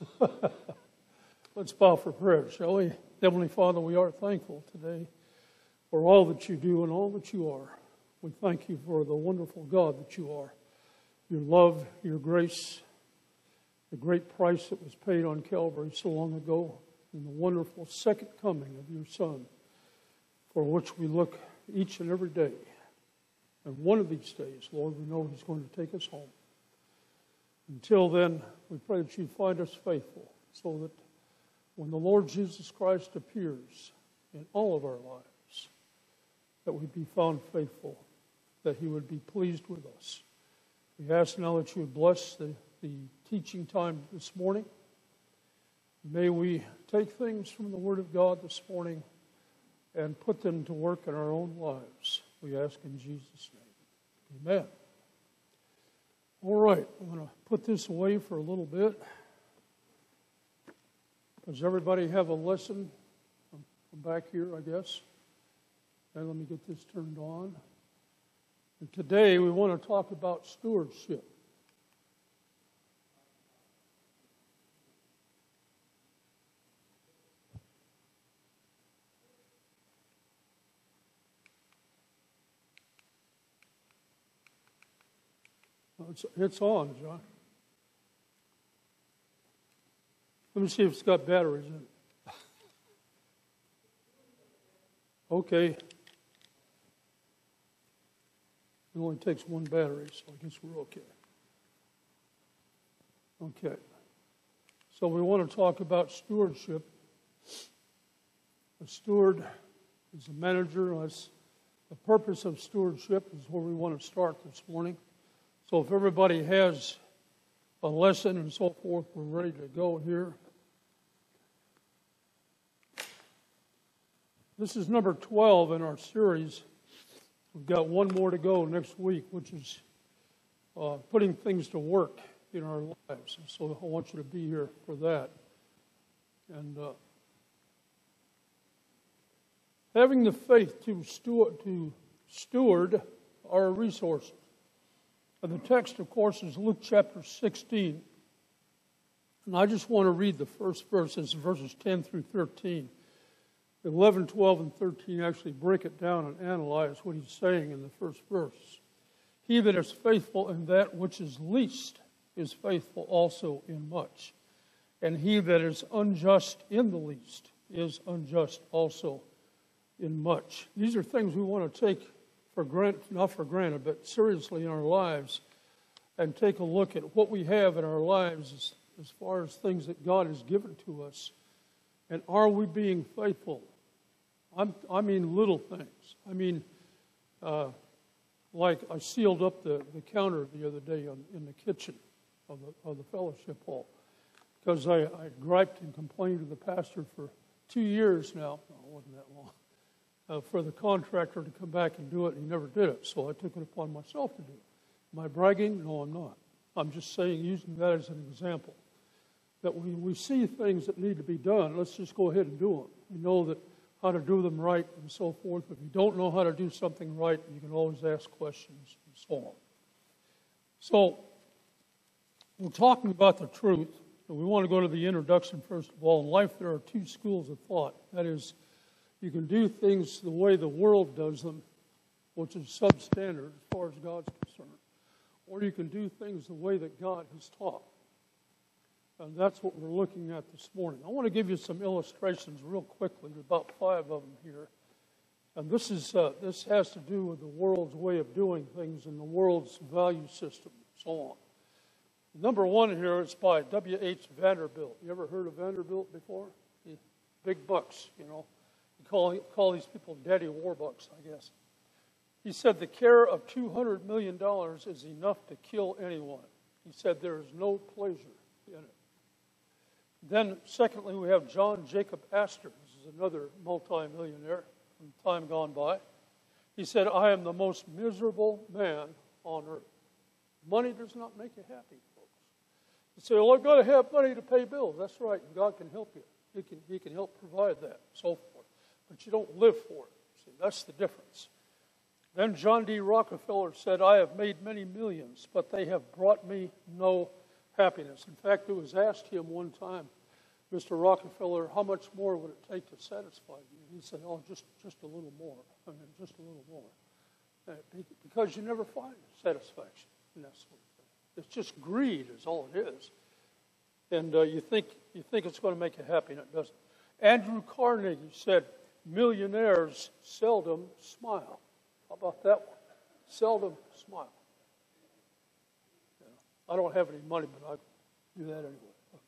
Let's bow for prayer, shall we? Heavenly Father, we are thankful today for all that you do and all that you are. We thank you for the wonderful God that you are, your love, your grace, the great price that was paid on Calvary so long ago, and the wonderful second coming of your Son, for which we look each and every day. And one of these days, Lord, we know he's going to take us home. Until then, we pray that you find us faithful, so that when the Lord Jesus Christ appears in all of our lives, that we be found faithful, that he would be pleased with us. We ask now that you would bless the teaching time this morning. May we take things from the Word of God this morning and put them to work in our own lives. We ask in Jesus' name. Amen. All right, I'm going to put this away for a little bit. Does everybody have a lesson? I'm back here, I guess. And let me get this turned on. And today we want to talk about stewardship. It's on, John. Let me see if it's got batteries in it. Okay. It only takes one battery, so I guess we're okay. Okay. So we want to talk about stewardship. A steward is a manager. The purpose of stewardship is where we want to start this morning. So if everybody has a lesson and so forth, we're ready to go here. This is number 12 in our series. We've got one more to go next week, which is putting things to work in our lives. So I want you to be here for that. And having the faith to steward our resources. And the text, of course, is Luke chapter 16. And I just want to read the first verses 10 through 13. 11, 12, and 13 actually break it down and analyze what he's saying in the first verse. He that is faithful in that which is least is faithful also in much. And he that is unjust in the least is unjust also in much. These are things we want to take for granted, not for granted, but seriously in our lives, and take a look at what we have in our lives as far as things that God has given to us. And are we being faithful? I mean little things. I mean, like I sealed up the counter the other day in the kitchen of the fellowship hall, because I griped and complained to the pastor for 2 years now. No, it wasn't that long. For the contractor to come back and do it, and he never did it. So I took it upon myself to do it. Am I bragging? No, I'm not. I'm just saying, using that as an example, that we see things that need to be done. Let's just go ahead and do them. We know that how to do them right and so forth. If you don't know how to do something right, you can always ask questions and so on. So we're talking about the truth. And we want to go to the introduction first of all. In life, there are two schools of thought. That is, you can do things the way the world does them, which is substandard as far as God's concerned. Or you can do things the way that God has taught. And that's what we're looking at this morning. I want to give you some illustrations real quickly, about 5 of them here. And this has to do with the world's way of doing things and the world's value system and so on. Number 1 here is by W.H. Vanderbilt. You ever heard of Vanderbilt before? Big bucks, you know. Call these people daddy warbucks, I guess. He said the care of $200 million is enough to kill anyone. He said there is no pleasure in it. Then, secondly, we have John Jacob Astor. This is another multimillionaire from time gone by. He said, I am the most miserable man on earth. Money does not make you happy, folks. You say, well, I've got to have money to pay bills. That's right. God can help you. He can help provide that, so forth. But you don't live for it. See, that's the difference. Then John D. Rockefeller said, I have made many millions, but they have brought me no happiness. In fact, it was asked him one time, Mr. Rockefeller, how much more would it take to satisfy you? He said, oh, just a little more. Just a little more. Because you never find satisfaction in that sort of thing. It's just greed is all it is. And you think it's going to make you happy, and it doesn't. Andrew Carnegie said, millionaires seldom smile. How about that one? Seldom smile. Yeah. I don't have any money, but I do that anyway.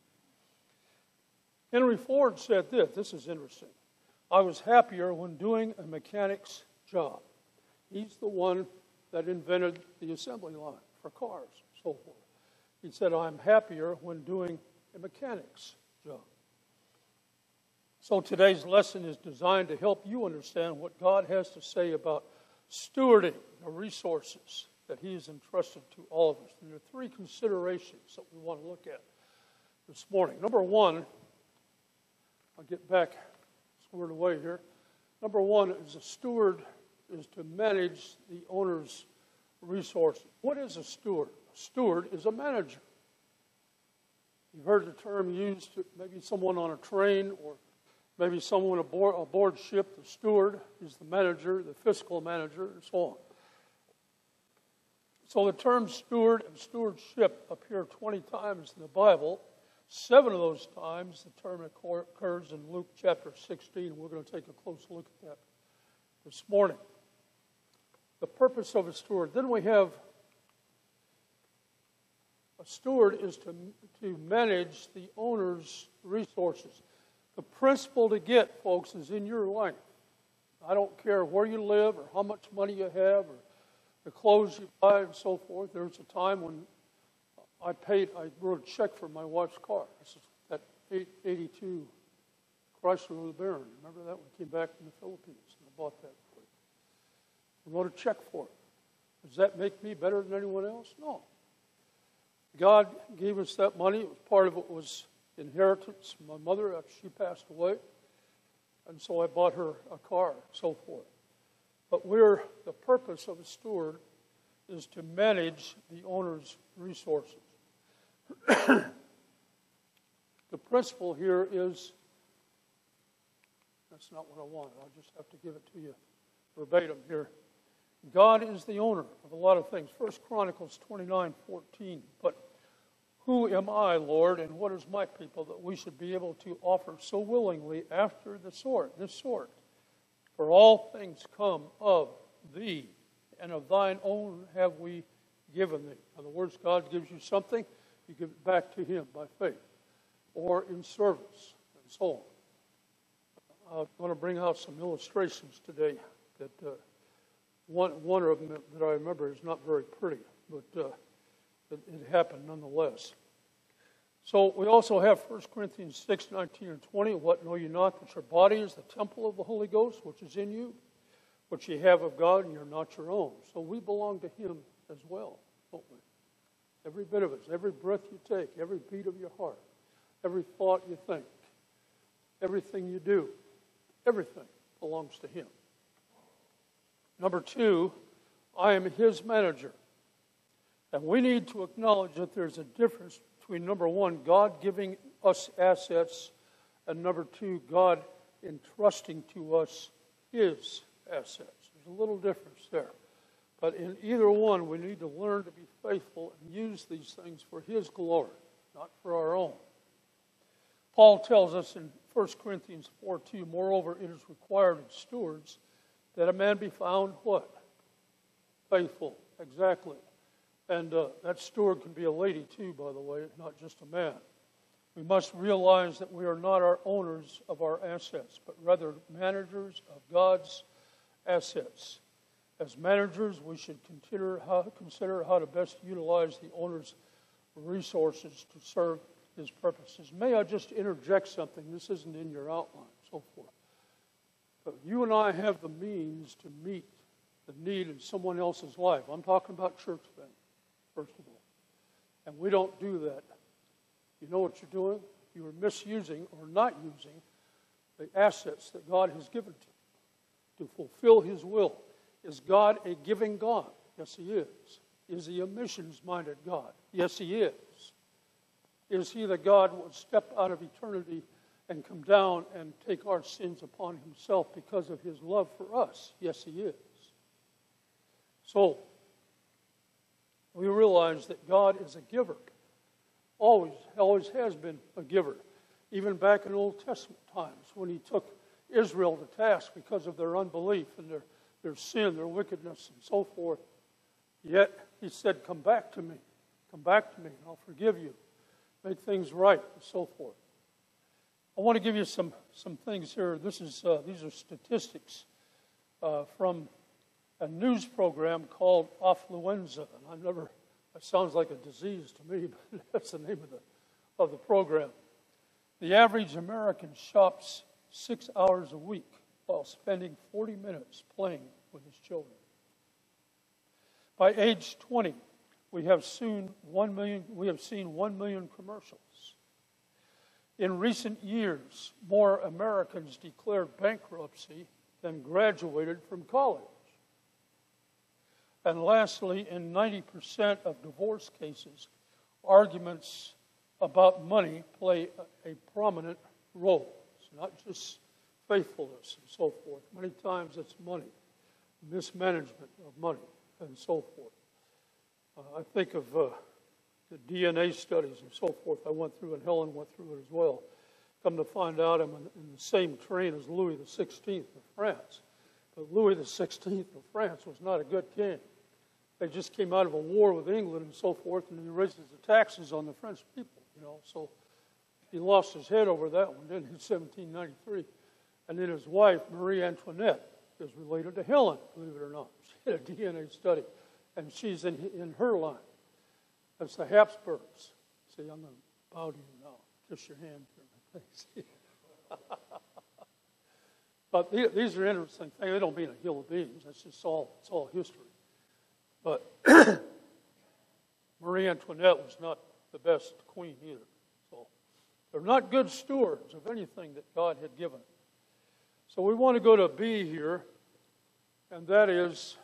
Henry Ford said this. This is interesting. I was happier when doing a mechanic's job. He's the one that invented the assembly line for cars and so forth. He said, I'm happier when doing a mechanic's job. So today's lesson is designed to help you understand what God has to say about stewarding the resources that He has entrusted to all of us. And there are three considerations that we want to look at this morning. Number one, I'll get back squared away here. Number one is a steward is to manage the owner's resources. What is a steward? A steward is a manager. You've heard the term used to maybe someone on a train or maybe someone aboard ship. The steward is the manager, the fiscal manager, and so on. So the terms steward and stewardship appear 20 times in the Bible. 7 of those times the term occurs in Luke chapter 16. We're going to take a close look at that this morning. The purpose of a steward. Then we have a steward is to manage the owner's resources. The principle to get, folks, is in your life. I don't care where you live or how much money you have or the clothes you buy and so forth. There was a time when I wrote a check for my wife's car. This is that 82 Chrysler LeBaron. Remember that? We came back from the Philippines and I bought that for you. I wrote a check for it. Does that make me better than anyone else? No. God gave us that money. It was part of it was inheritance from my mother after she passed away. And so I bought her a car and so forth. But the purpose of a steward is to manage the owner's resources. The principle here is, that's not what I want. I'll just have to give it to you verbatim here. God is the owner of a lot of things. 1 Chronicles 29:14. But who am I, Lord, and what is my people that we should be able to offer so willingly after this sort? For all things come of thee, and of thine own have we given thee. In other words, God gives you something, you give it back to Him by faith, or in service, and so on. I'm going to bring out some illustrations today that one of them that I remember is not very pretty, but it happened nonetheless. So we also have 1 Corinthians 6:19 and 20. What know you not that your body is the temple of the Holy Ghost, which is in you, which ye have of God, and you're not your own. So we belong to Him as well, don't we? Every bit of us, every breath you take, every beat of your heart, every thought you think, everything you do, everything belongs to Him. Number 2, I am His manager. And we need to acknowledge that there's a difference between, number 1, God giving us assets, and number 2, God entrusting to us His assets. There's a little difference there. But in either one, we need to learn to be faithful and use these things for His glory, not for our own. Paul tells us in 1 Corinthians 4:2, moreover, it is required of stewards that a man be found what? Faithful. Exactly. And that steward can be a lady too, by the way, not just a man. We must realize that we are not our owners of our assets, but rather managers of God's assets. As managers, we should consider how to best utilize the owner's resources to serve His purposes. May I just interject something? This isn't in your outline, so forth. But you and I have the means to meet the need in someone else's life. I'm talking about church things, first of all. And we don't do that. You know what you're doing? You are misusing or not using the assets that God has given to you to fulfill His will. Is God a giving God? Yes, He is. Is He a missions-minded God? Yes, He is. Is he that God would step out of eternity and come down and take our sins upon himself because of his love for us? Yes, he is. So, we realize that God is a giver. Always has been a giver. Even back in Old Testament times when he took Israel to task because of their unbelief and their sin, their wickedness, and so forth. Yet he said, come back to me. Come back to me, and I'll forgive you. Make things right, and so forth. I want to give you some things here. These are statistics from a news program called Affluenza. And it sounds like a disease to me, but that's the name of the program. The average American shops 6 hours a week while spending 40 minutes playing with his children. By age 20, we have seen 1 million commercials. In recent years, more Americans declared bankruptcy than graduated from college. And lastly, in 90% of divorce cases, arguments about money play a prominent role. It's not just faithfulness and so forth. Many times it's money, mismanagement of money, and so forth. I think of the DNA studies and so forth I went through, and Helen went through it as well. Come to find out, I'm in the same train as Louis XVI of France. But Louis XVI of France was not a good king. They just came out of a war with England and so forth, and he raised the taxes on the French people, So he lost his head over that one, didn't he, in 1793. And then his wife, Marie Antoinette, is related to Helen, believe it or not. She had a DNA study, and she's in her line. That's the Habsburgs. See, I'm going to bow to you now. Kiss your hand here. But these are interesting things. They don't mean a hill of beans. That's just it's all history. But Marie Antoinette was not the best queen either. So they're not good stewards of anything that God had given. So we want to go to B here, and that is,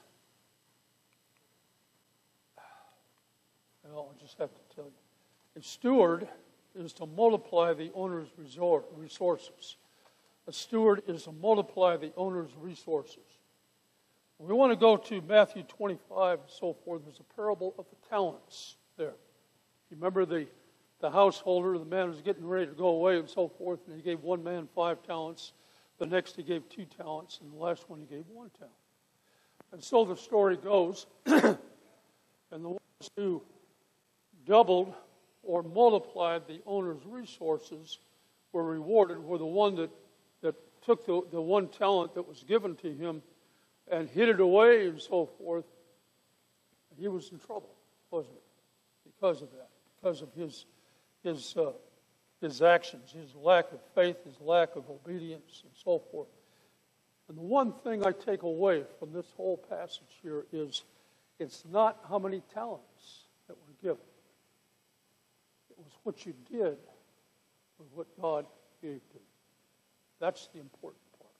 well, I just have to tell you. A steward is to multiply the owner's resources. A steward is to multiply the owner's resources. We want to go to Matthew 25 and so forth. There's a parable of the talents there. You remember the householder, the man was getting ready to go away and so forth, and he gave one man 5 talents. The next he gave 2 talents, and the last one he gave 1 talent. And so the story goes, and the ones who doubled or multiplied the owner's resources were rewarded, were the one that took the 1 talent that was given to him and hid it away and so forth. He was in trouble, wasn't he? Because of that, because of his actions, his lack of faith, his lack of obedience, and so forth. And the one thing I take away from this whole passage here is it's not how many talents that were given. It was what you did with what God gave to you. That's the important part.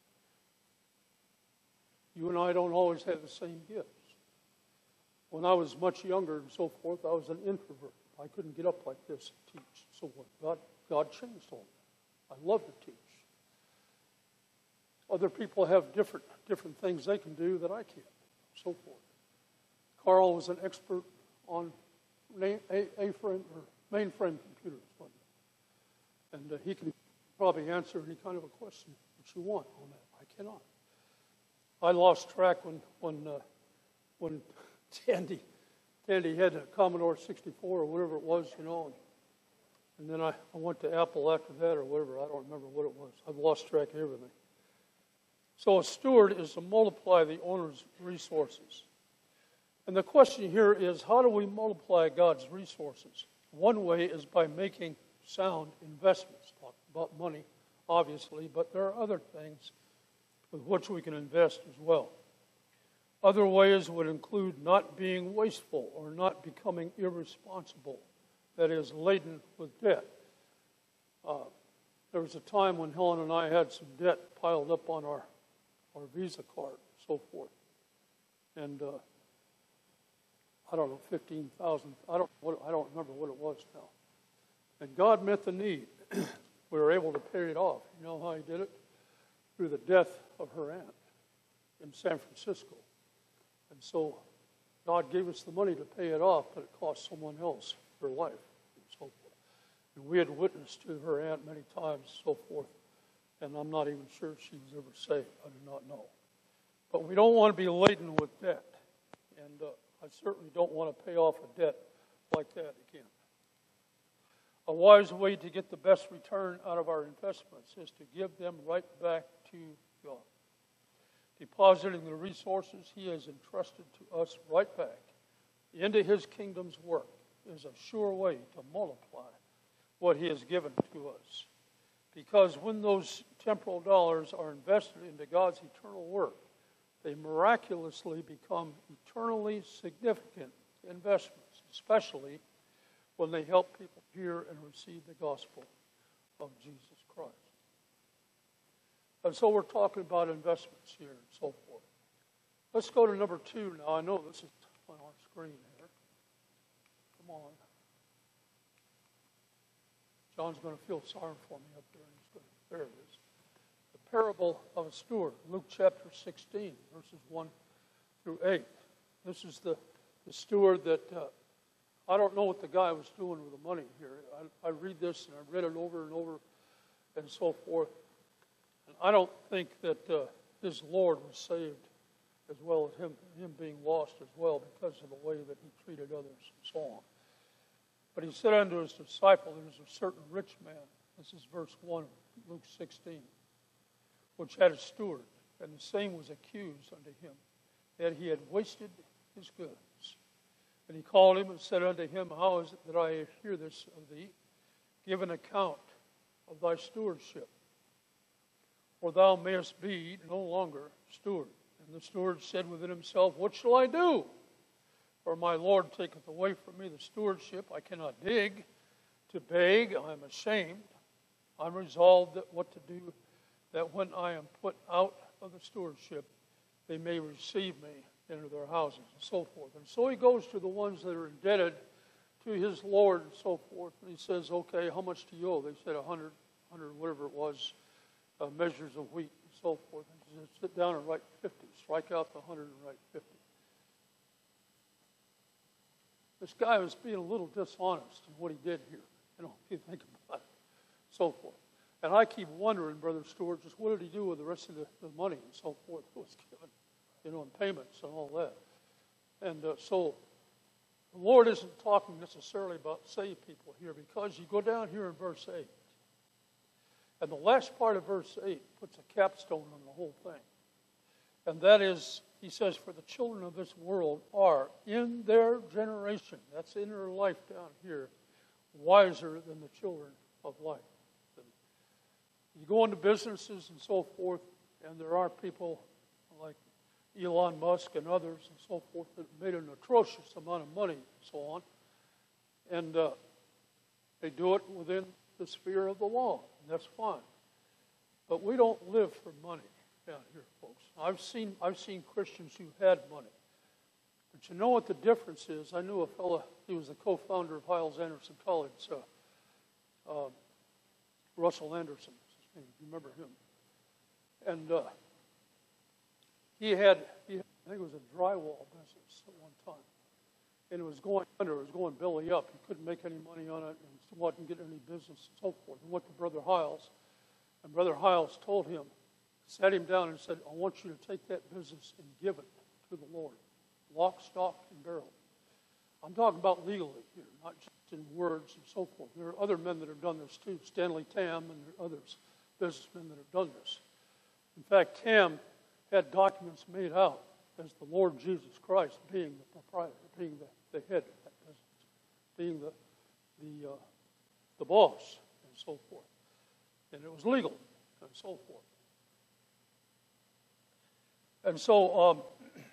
You and I don't always have the same gifts. When I was much younger and so forth, I was an introvert. I couldn't get up like this and teach. So what? God changed all that. I love to teach. Other people have different things they can do that I can't, so forth. Carl was an expert on mainframe computers, wasn't he? And he can probably answer any kind of a question that you want on that. I cannot. I lost track when Tandy had a Commodore 64 or whatever it was, and then I went to Apple after that or whatever. I don't remember what it was. I've lost track of everything. So a steward is to multiply the owner's resources. And the question here is, how do we multiply God's resources? One way is by making sound investments. Talk about money, obviously, but there are other things with which we can invest as well. Other ways would include not being wasteful or not becoming irresponsible, that is, laden with debt. There was a time when Helen and I had some debt piled up on our Visa card and so forth. And I don't know, 15,000. I don't remember what it was now. And God met the need. We were able to pay it off. You know how he did it? Through the death of her aunt in San Francisco. And so God gave us the money to pay it off, but it cost someone else their life and so forth. And we had witnessed to her aunt many times and so forth, and I'm not even sure she was ever saved. I do not know. But we don't want to be laden with debt, and I certainly don't want to pay off a debt like that again. A wise way to get the best return out of our investments is to give them right back to God. Depositing the resources he has entrusted to us right back into his kingdom's work is a sure way to multiply what he has given to us. Because when those temporal dollars are invested into God's eternal work, they miraculously become eternally significant investments, especially when they help people hear and receive the gospel of Jesus Christ. And so we're talking about investments here and so forth. Let's go to number 2 now. I know this is on our screen here. Come on. John's going to feel sorry for me up there. There it is. The parable of a steward, Luke chapter 16, verses 1 through 8. This is the steward that... I don't know what the guy was doing with the money here. I read this, and I read it over and over and so forth. And I don't think that his Lord was saved as well as him being lost as well because of the way that he treated others and so on. But he said unto his disciple, there was a certain rich man, this is verse 1 of Luke 16, which had a steward, and the same was accused unto him, that he had wasted his goods. And he called him and said unto him, how is it that I hear this of thee? Give an account of thy stewardship, for thou mayest be no longer steward. And the steward said within himself, what shall I do? For my Lord taketh away from me the stewardship. I cannot dig to beg. I am ashamed. I'm resolved that what to do, that when I am put out of the stewardship, they may receive me into their houses, and so forth. And so he goes to the ones that are indebted to his Lord and so forth. And he says, okay, how much do you owe? They said 100, whatever it was, measures of wheat and so forth. And he said, sit down and write 50. Strike out the 100 and write 50. This guy was being a little dishonest in what he did here. If you think about it, so forth. And I keep wondering, Brother Stewart, just what did he do with the rest of the money and so forth that was given? In payments and all that. And so the Lord isn't talking necessarily about saved people here, because you go down here in verse 8, and the last part of verse 8 puts a capstone on the whole thing. And that is, he says, for the children of this world are in their generation, that's in their life down here, wiser than the children of light. And you go into businesses and so forth, and there are people like Elon Musk and others and so forth that made an atrocious amount of money and so on. And they do it within the sphere of the law, and that's fine. But we don't live for money down here, folks. I've seen Christians who had money. But you know what the difference is? I knew a fellow, he was the co-founder of Hyles-Anderson College, Russell Anderson, if you remember him. And he had, I think it was a drywall business at one time. And it was going under, it was going belly up. He couldn't make any money on it and wasn't getting any business and so forth. He went to Brother Hyles, and Brother Hyles told him, sat him down and said, I want you to take that business and give it to the Lord. Lock, stock, and barrel. I'm talking about legally here, not just in words and so forth. There are other men that have done this too, Stanley Tam and there are others, businessmen that have done this. In fact, Tam had documents made out as the Lord Jesus Christ being the proprietor, being the head of that business, being the boss, and so forth. And it was legal, and so forth. And so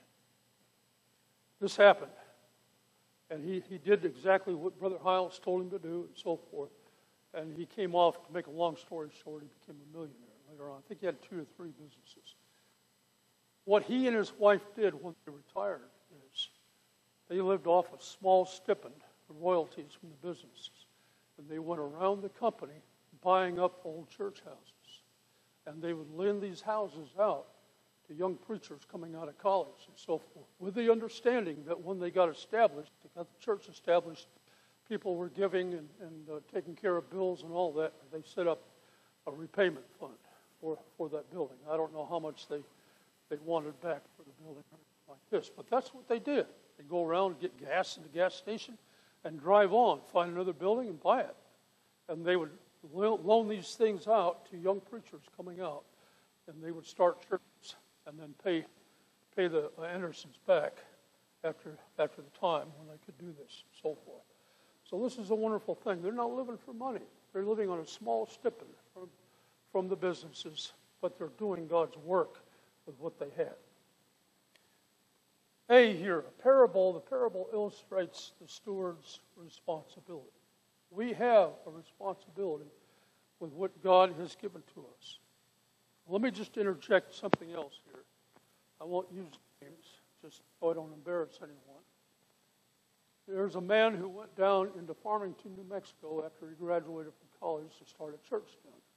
this happened. And he did exactly what Brother Hyles told him to do, and so forth. And he came off, to make a long story short, he became a millionaire later on. I think he had 2 or 3 businesses. What he and his wife did when they retired is they lived off a small stipend of royalties from the businesses. and they went around the company buying up old church houses. And they would lend these houses out to young preachers coming out of college and so forth, with the understanding that when they got established, they got the church established, people were giving and taking care of bills and all that. They set up a repayment fund for that building. I don't know how much they wanted back for the building like this, but that's what they did. They go around and get gas in the gas station and drive on, find another building and buy it. And they would loan these things out to young preachers coming out, and they would start churches and then pay the Andersons back after the time when they could do this and so forth. So this is a wonderful thing. They're not living for money. They're living on a small stipend from the businesses, but they're doing God's work with what they had. The parable illustrates the steward's responsibility. We have a responsibility with what God has given to us. Let me just interject something else here. I won't use names, just so I don't embarrass anyone. There's a man who went down into Farmington, New Mexico after he graduated from college to start a church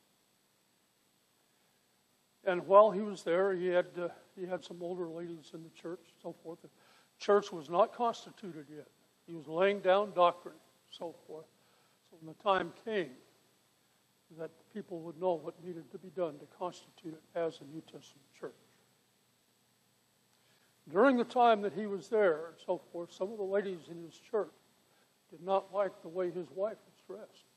down. And while he was there, he had some older ladies in the church and so forth. The church was not constituted yet. He was laying down doctrine and so forth. So when the time came that people would know what needed to be done to constitute it as a New Testament church. During the time that he was there and so forth, some of the ladies in his church did not like the way his wife was dressed.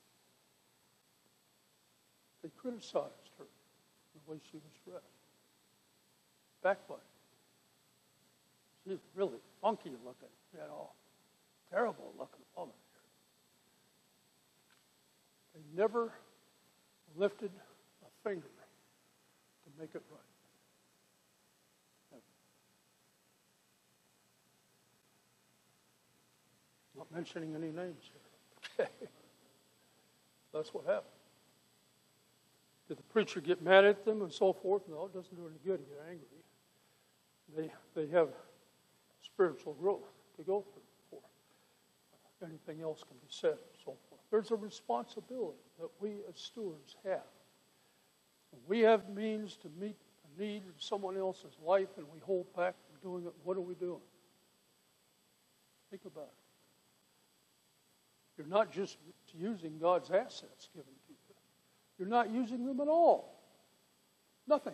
They criticized her, the way she was dressed. Backbiting. She's really funky looking, terrible looking woman. They never lifted a finger to make it right. Never. Not mentioning any names here. Okay. That's what happened. Did the preacher get mad at them and so forth? No, it doesn't do any good to get angry. They have spiritual growth to go through before anything else can be said and so forth. There's a responsibility that we as stewards have. When we have means to meet a need in someone else's life and we hold back from doing it, what are we doing? Think about it. You're not just using God's assets given to you. You're not using them at all. Nothing.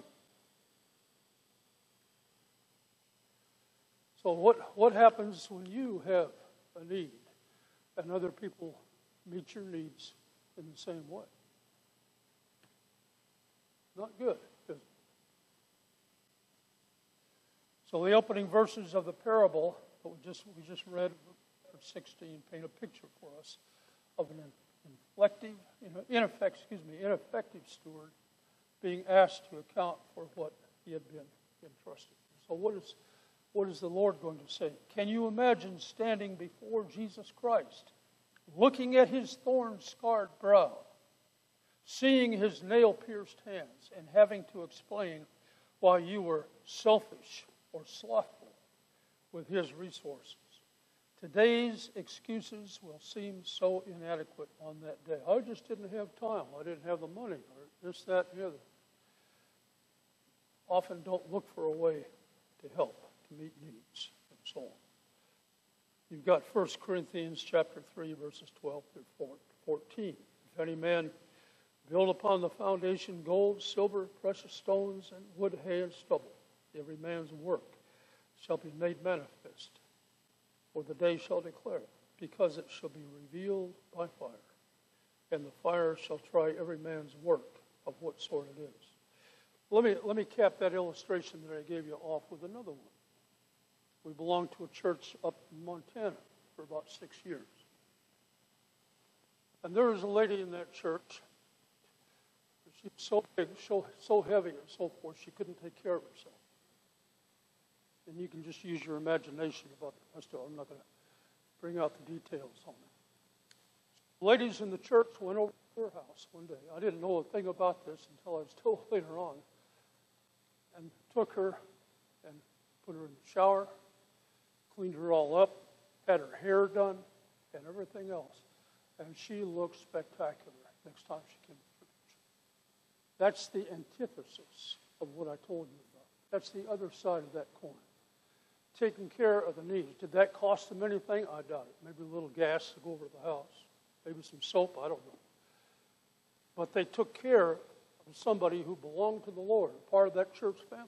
So what happens when you have a need and other people meet your needs in the same way? Not good, is it? So the opening verses of the parable that we just read, verse 16, paint a picture for us of an ineffective steward being asked to account for what he had been entrusted. So what is the Lord going to say? Can you imagine standing before Jesus Christ, looking at his thorn-scarred brow, seeing his nail-pierced hands, and having to explain why you were selfish or slothful with his resources? Today's excuses will seem so inadequate on that day. I just didn't have time. I didn't have the money, or this, that, and the other. Often don't look for a way to help, to meet needs, and so on. You've got 1 Corinthians chapter 3, verses 12 through 14. If any man build upon the foundation gold, silver, precious stones, and wood, hay, and stubble, every man's work shall be made manifest, for the day shall declare it, because it shall be revealed by fire. And the fire shall try every man's work of what sort it is. Let me cap that illustration that I gave you off with another one. We belonged to a church up in Montana for about 6 years. And there was a lady in that church. She was so big, so heavy, and so forth, she couldn't take care of herself. And you can just use your imagination about the rest of it. I'm not going to bring out the details on it. Ladies in the church went over to her house one day. I didn't know a thing about this until I was told later on. And took her and put her in the shower, cleaned her all up, had her hair done, and everything else. and she looked spectacular next time she came to church. That's the antithesis of what I told you about. That's the other side of that coin. Taking care of the needs. Did that cost them anything? I doubt it. Maybe a little gas to go over to the house. Maybe some soap. I don't know. But they took care of somebody who belonged to the Lord, part of that church family.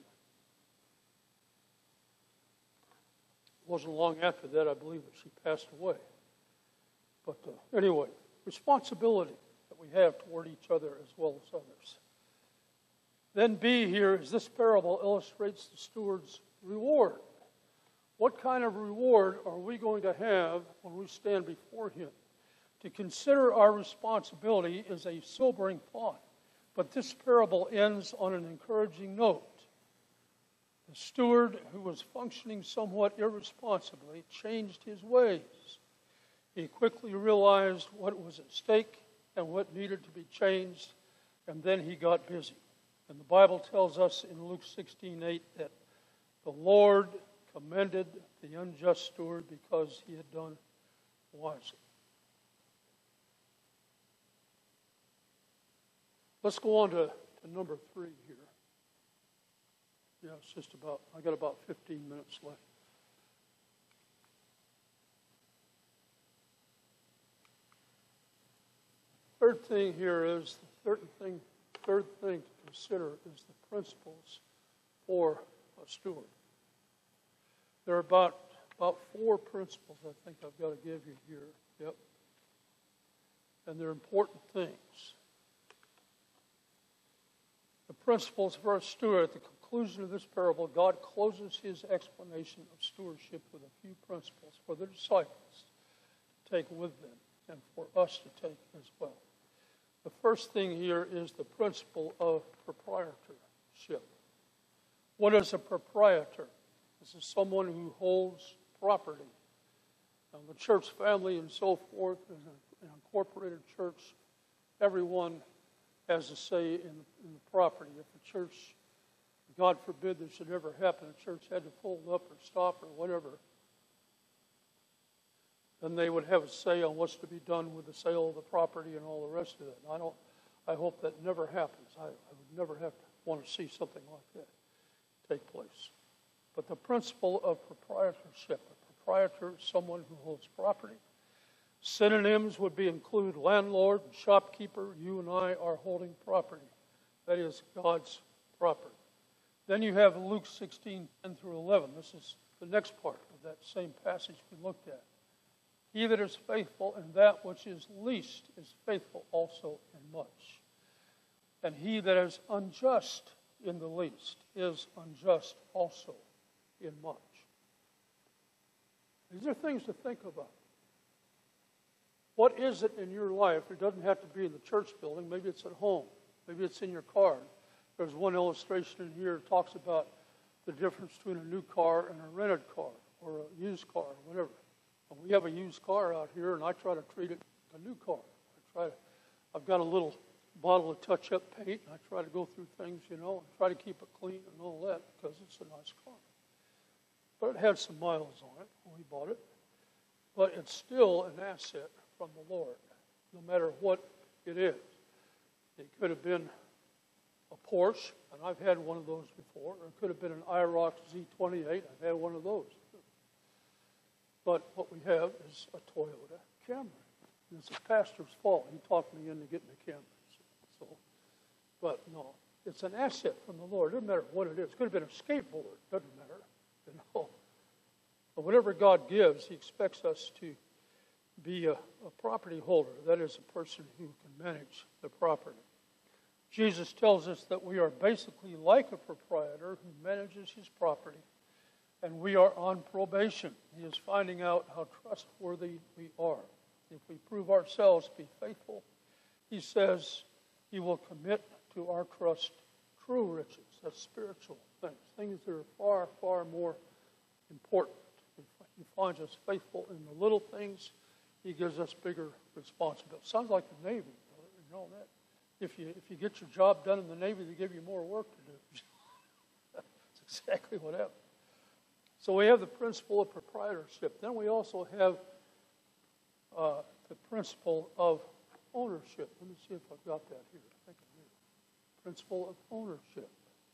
It wasn't long after that, I believe, that she passed away. But anyway, responsibility that we have toward each other as well as others. Then B here is this parable illustrates the steward's reward. What kind of reward are we going to have when we stand before Him? To consider our responsibility is a sobering thought, but this parable ends on an encouraging note. The steward, who was functioning somewhat irresponsibly, changed his ways. He quickly realized what was at stake and what needed to be changed, and then he got busy. And the Bible tells us in Luke 16:8 that the Lord commended the unjust steward because he had done wisely. Let's go on to number 3 here. Yeah, it's just about, I got about 15 minutes left. Third thing here is, third thing to consider is the principles for a steward. There are about 4 principles I think I've got to give you here. Yep. And they're important things. The principles for a steward. At the conclusion of this parable, God closes his explanation of stewardship with a few principles for the disciples to take with them and for us to take as well. The first thing here is the principle of proprietorship. What is a proprietor? This is someone who holds property. Now, the church family and so forth, in an incorporated church, everyone has a say in the property. If the church, God forbid this should ever happen, the church had to fold up or stop or whatever, then they would have a say on what's to be done with the sale of the property and all the rest of it. And I hope that never happens. I would never have to want to see something like that take place. But the principle of proprietorship, a proprietor is someone who holds property. Synonyms would include landlord and shopkeeper. You and I are holding property. That is God's property. Then you have Luke 16:10-11. This is the next part of that same passage we looked at. He that is faithful in that which is least is faithful also in much. And he that is unjust in the least is unjust also in much. These are things to think about. What is it in your life? It doesn't have to be in the church building. Maybe it's at home. Maybe it's in your car. There's one illustration in here that talks about the difference between a new car and a rented car or a used car or whatever. And we have a used car out here, and I try to treat it like a new car. I've got a little bottle of touch-up paint, and I try to go through things, and try to keep it clean and all that because it's a nice car. But it had some miles on it when we bought it. But it's still an asset from the Lord, no matter what it is. It could have been a Porsche, and I've had one of those before. Or it could have been an IROC Z28. I've had one of those. But what we have is a Toyota Camry. And it's a pastor's fault. He talked me into getting a Camry. But no, it's an asset from the Lord. It doesn't matter what it is. It could have been a skateboard. It doesn't matter. But whatever God gives, He expects us to be a property holder. That is, a person who can manage the property. Jesus tells us that we are basically like a proprietor who manages his property, and we are on probation. He is finding out how trustworthy we are. If we prove ourselves to be faithful, He says He will commit to our trust true riches. That's spiritual things, things that are far, far more important. He finds us faithful in the little things. He gives us bigger responsibilities. Sounds like the Navy. You know that. If you get your job done in the Navy, they give you more work to do. That's exactly what happens. So we have the principle of proprietorship. Then we also have the principle of ownership. Let me see if I've got that here. I think I do. Principle of ownership.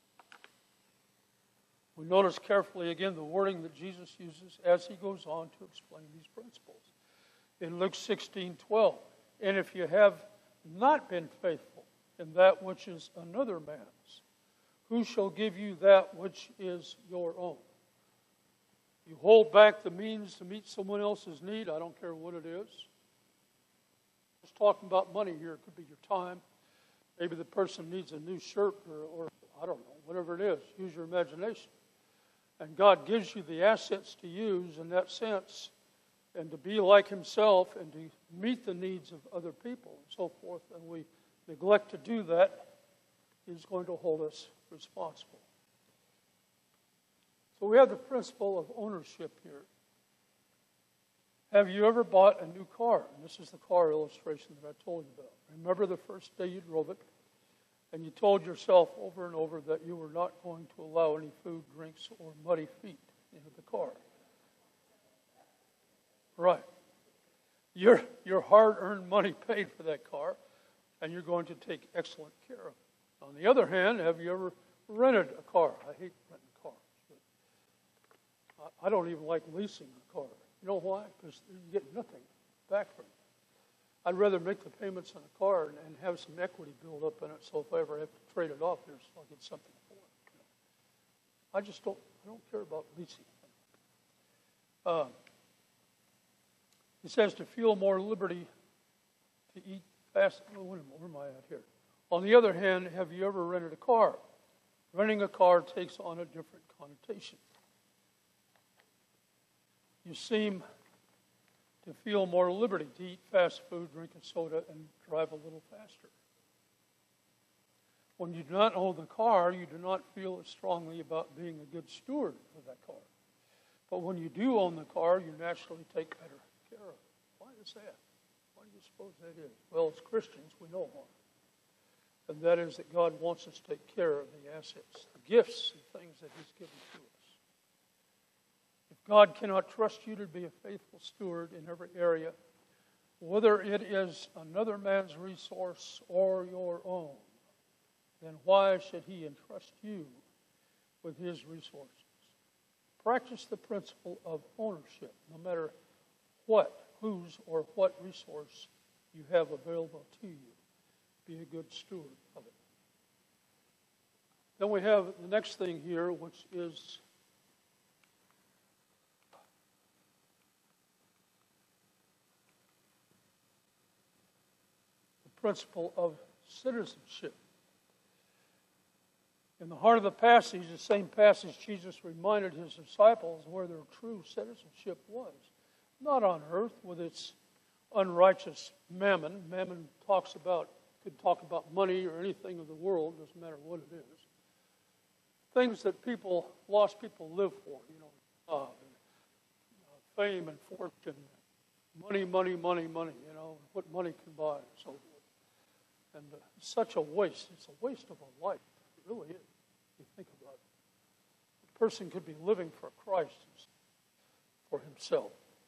We notice carefully again the wording that Jesus uses as he goes on to explain these principles. In Luke 16:12, and if you have not been faithful in that which is another man's, who shall give you that which is your own? You hold back the means to meet someone else's need, I don't care what it is. Just talking about money here, it could be your time. Maybe the person needs a new shirt or I don't know, whatever it is. Use your imagination. And God gives you the assets to use in that sense and to be like himself and to meet the needs of other people and so forth. And we neglect to do that, he's going to hold us responsible. So we have the principle of ownership here. Have you ever bought a new car? And this is the car illustration that I told you about. Remember the first day you drove it, and you told yourself over and over that you were not going to allow any food, drinks, or muddy feet into the car. Right. Your hard-earned money paid for that car, and you're going to take excellent care of it. On the other hand, have you ever rented a car? I hate renting cars. But I don't even like leasing a car. You know why? Because you get nothing back from it. I'd rather make the payments on a car and have some equity build up in it, so if I ever have to trade it off, I'll get something for it. I don't care about leasing. He says to feel more liberty to eat fast. Oh, wait a minute, where am I at here? On the other hand, have you ever rented a car? Renting a car takes on a different connotation. You seem to feel more liberty to eat fast food, drink a soda, and drive a little faster. When you do not own the car, you do not feel as strongly about being a good steward of that car. But when you do own the car, you naturally take better care of it. Why is that? Why do you suppose that is? Well, as Christians, we know why. And that is that God wants us to take care of the assets, the gifts and things that he's given to us. If God cannot trust you to be a faithful steward in every area, whether it is another man's resource or your own, then why should he entrust you with his resources? Practice the principle of ownership, no matter what, whose, or what resource you have available to you. Be a good steward of it. Then we have the next thing here, which is the principle of citizenship. In the heart of the passage, the same passage, Jesus reminded his disciples where their true citizenship was. Not on earth with its unrighteous mammon. Mammon could talk about money or anything of the world, doesn't matter what it is. Things that lost people live for, fame and fortune, money, what money can buy, and so forth. And it's such a waste. It's a waste of a life. It really is. You think about it. A person could be living for Christ, for himself.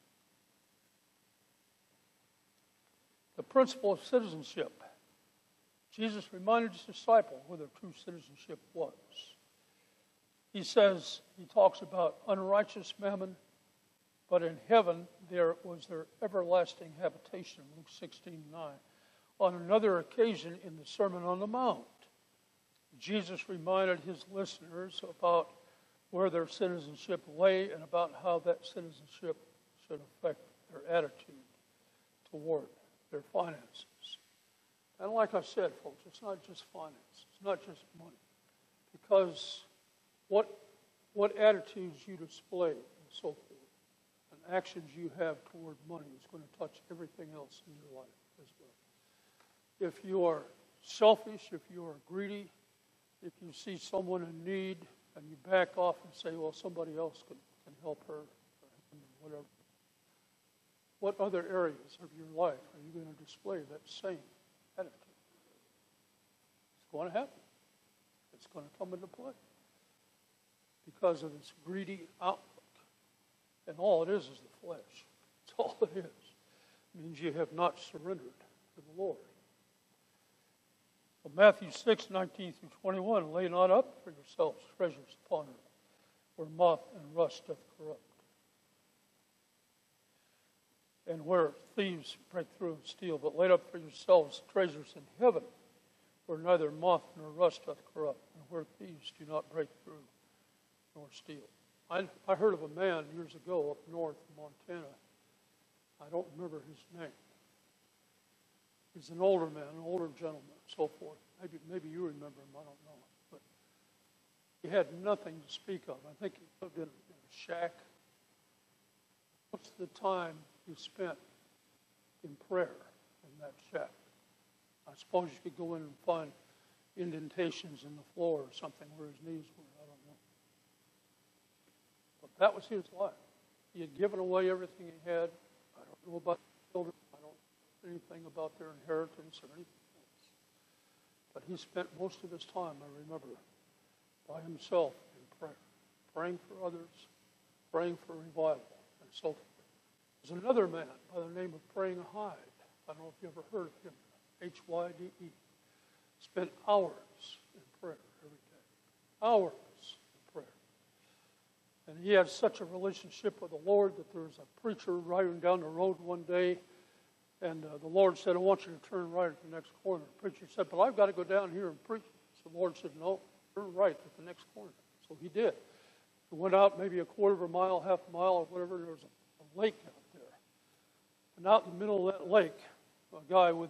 The principle of citizenship. Jesus reminded his disciples where their true citizenship was. He talks about unrighteous mammon, but in heaven there was their everlasting habitation, Luke 16:9. On another occasion in the Sermon on the Mount, Jesus reminded his listeners about where their citizenship lay and about how that citizenship should affect their attitude toward their finances. And like I said, folks, it's not just finance. It's not just money. Because what attitudes you display and so forth, and actions you have toward money is going to touch everything else in your life as well. If you are selfish, if you are greedy, if you see someone in need and you back off and say, well, somebody else can help her, or whatever, what other areas of your life are you going to display that same attitude? It's going to happen. It's going to come into play because of this greedy outlook. And all it is the flesh. It's all it is. means you have not surrendered to the Lord. Well, Matthew 6:19 through 21, lay not up for yourselves treasures upon earth, where moth and rust doth corrupt, and where thieves break through and steal, but lay up for yourselves treasures in heaven, where neither moth nor rust doth corrupt, and where thieves do not break through nor steal. I heard of a man years ago up north in Montana. I don't remember his name. He's an older man, an older gentleman, and so forth. Maybe you remember him, I don't know. But he had nothing to speak of. I think he lived in a shack. Most of the time he spent in prayer in that shack. I suppose you could go in and find indentations in the floor or something where his knees were. I don't know. But that was his life. He had given away everything he had. I don't know about the children. I don't know anything about their inheritance or anything else. But he spent most of his time, I remember, by himself in prayer, praying for others, praying for revival, and so forth. There's another man by the name of Praying Hyde. I don't know if you ever heard of him. Hyde. Spent hours in prayer every day. Hours in prayer. And he had such a relationship with the Lord that there was a preacher riding down the road one day, and the Lord said, I want you to turn right at the next corner. The preacher said, but I've got to go down here and preach. So the Lord said, no, turn right at the next corner. So he did. He went out maybe a quarter of a mile, half a mile, or whatever. There was a lake out there. And out in the middle of that lake, a guy with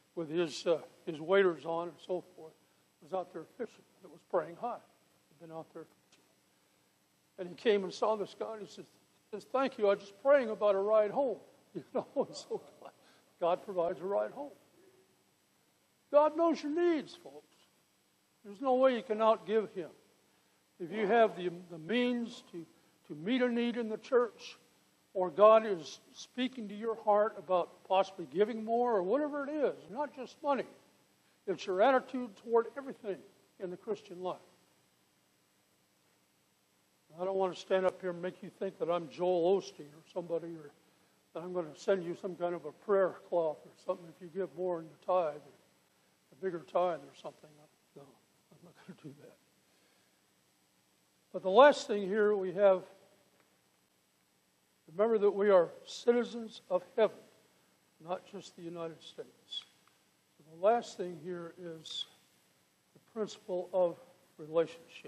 his waders on and so forth was out there fishing. It was Praying Hyde. He'd been out there fishing. And he came and saw this guy, and he says, thank you, I was just praying about a ride home. You know, so God provides a ride home. God knows your needs, folks. There's no way you can outgive him. If you have the means to meet a need in the church, or God is speaking to your heart about possibly giving more, or whatever it is, not just money. It's your attitude toward everything in the Christian life. I don't want to stand up here and make you think that I'm Joel Osteen or somebody, or that I'm going to send you some kind of a prayer cloth or something if you give more in the tithe, or a bigger tithe or something. No, I'm not going to do that. But the last thing here we have, remember that we are citizens of heaven, not just the United States. So the last thing here is the principle of relationship.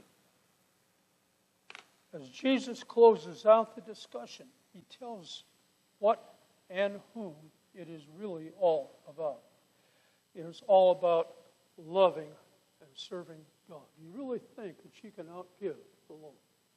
As Jesus closes out the discussion, he tells what and whom it is really all about. It is all about loving and serving God. Do you really think that you can outgive the Lord?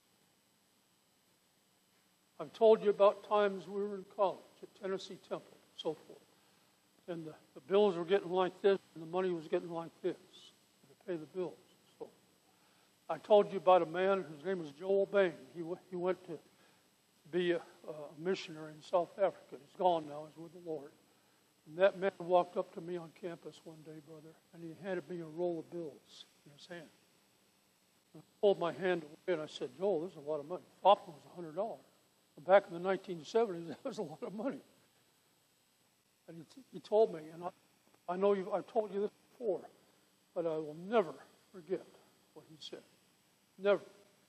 I've told you about times we were in college at Tennessee Temple and so forth. And the bills were getting like this, and the money was getting like this to pay the bills. So I told you about a man whose name was Joel Bain. He went to be a missionary in South Africa. He's gone now. He's with the Lord. And that man walked up to me on campus one day, brother, and he handed me a roll of bills in his hand. And I pulled my hand away, and I said, Joel, this is a lot of money. Thought it was $100. Back in the 1970s, that was a lot of money. And he told me, and I know I've told you this before, but I will never forget what he said. Never.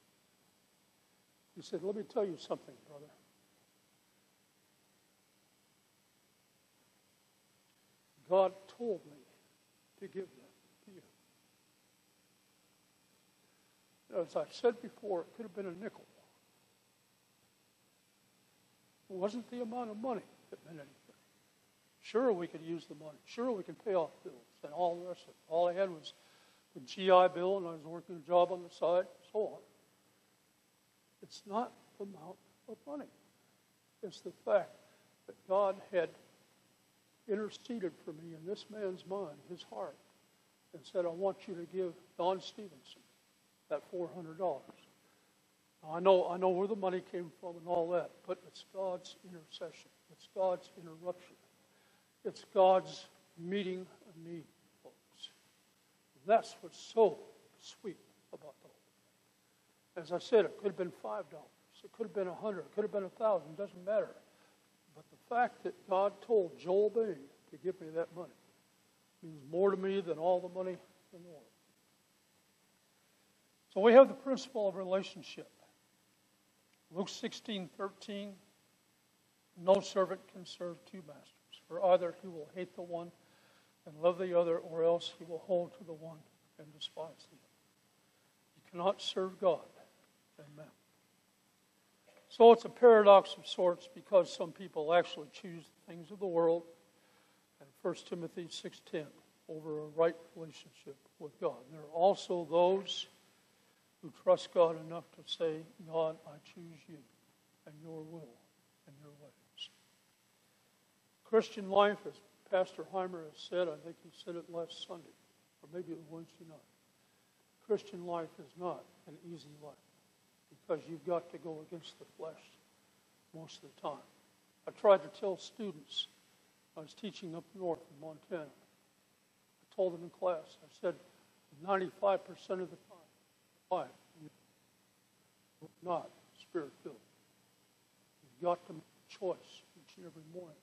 He said, let me tell you something, brother. God told me to give that to you. As I said before, it could have been a nickel. It wasn't the amount of money that meant anything. Sure, we could use the money. Sure, we could pay off bills and all the rest of it. All I had was a GI Bill, and I was working a job on the side, and so on. It's not the amount of money. It's the fact that God had interceded for me in this man's mind, his heart, and said, I want you to give Don Stevenson that $400. Now, I know where the money came from and all that, but it's God's intercession. It's God's interruption. It's God's meeting a need, folks. That's what's so sweet about the Lord. As I said, it could have been $5. It could have been $100. It could have been $1,000. It doesn't matter. But the fact that God told Joel Bain to give me that money means more to me than all the money in the world. So we have the principle of relationship. Luke 16:13, no servant can serve two masters, for either he will hate the one and love the other, or else he will hold to the one and despise the other. You cannot serve God and mammon. So it's a paradox of sorts, because some people actually choose the things of the world, and 1 Timothy 6:10, over a right relationship with God. And there are also those who trust God enough to say, God, I choose you and your will and your ways. Christian life, as Pastor Heimer has said, I think he said it last Sunday, or maybe the Wednesday night. Christian life is not an easy life, because you've got to go against the flesh most of the time. I tried to tell students, I was teaching up north in Montana. I told them in class, I said, 95% of the time, life is not spirit-filled. You've got to make a choice each and every morning.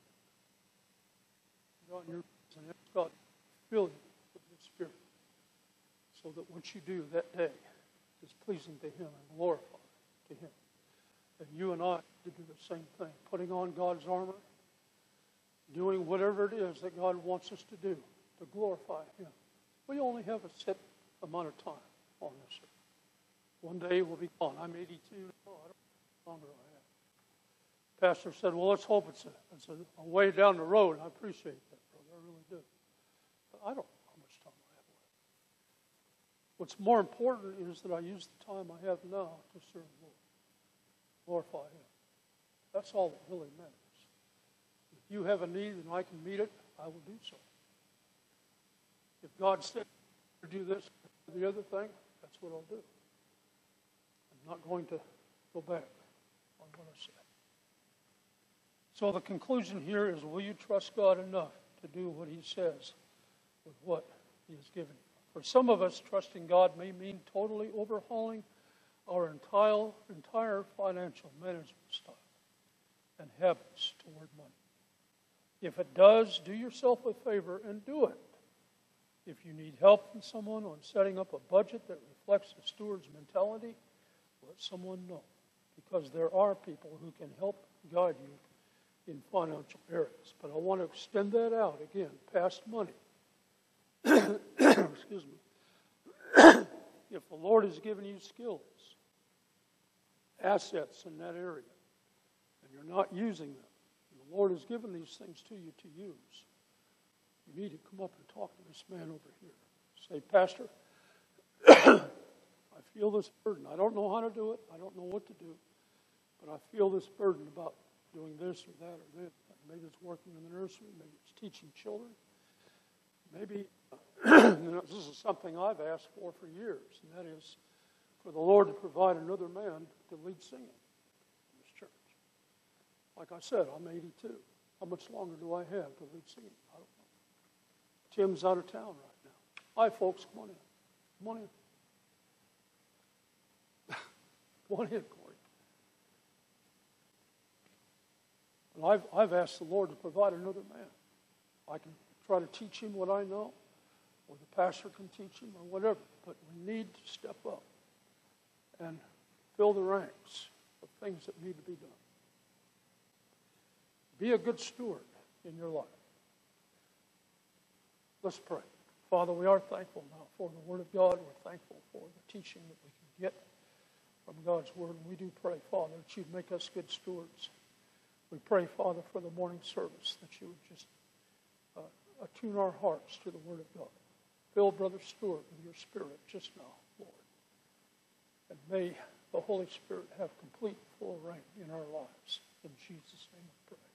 God, and ask God to fill you with the Spirit, so that what you do that day is pleasing to Him and glorifying to Him. And you and I to do the same thing, putting on God's armor, doing whatever it is that God wants us to do to glorify Him. We only have a set amount of time on this earth. One day we'll be gone. I'm 82 now. I don't know how longer I have. Pastor said, well, let's hope it's a way down the road. I appreciate that, brother. I really do. But I don't know how much time I have left. What's more important is that I use the time I have now to serve the Lord, glorify Him. That's all that really matters. If you have a need and I can meet it, I will do so. If God said to do this or the other thing, that's what I'll do. I'm not going to go back on what I said. So the conclusion here is, will you trust God enough to do what He says with what He has given you? For some of us, trusting God may mean totally overhauling our entire financial management style and habits toward money. If it does, do yourself a favor and do it. If you need help from someone on setting up a budget that reflects the steward's mentality, let someone know, because there are people who can help guide you in financial areas. But I want to extend that out again, past money. Excuse me. If the Lord has given you skills, assets in that area, and you're not using them, and the Lord has given these things to you to use, you need to come up and talk to this man over here. Say, Pastor, I feel this burden. I don't know how to do it. I don't know what to do. But I feel this burden about doing this or that or that. Maybe it's working in the nursery. Maybe it's teaching children. Maybe this is something I've asked for years, and that is for the Lord to provide another man to lead singing in this church. Like I said, I'm 82. How much longer do I have to lead singing? I don't know. Tim's out of town right now. Hi, folks. Come on in. Come on in. Come on in, Corey. And I've asked the Lord to provide another man. I can try to teach him what I know, or the pastor can teach him, or whatever. But we need to step up and fill the ranks of things that need to be done. Be a good steward in your life. Let's pray. Father, we are thankful now for the Word of God. We're thankful for the teaching that we can get from God's Word. And we do pray, Father, that you'd make us good stewards. We pray, Father, for the morning service, that you would just attune our hearts to the Word of God. Fill Brother Stewart with your Spirit just now, Lord. And may the Holy Spirit have complete full reign in our lives. In Jesus' name we pray.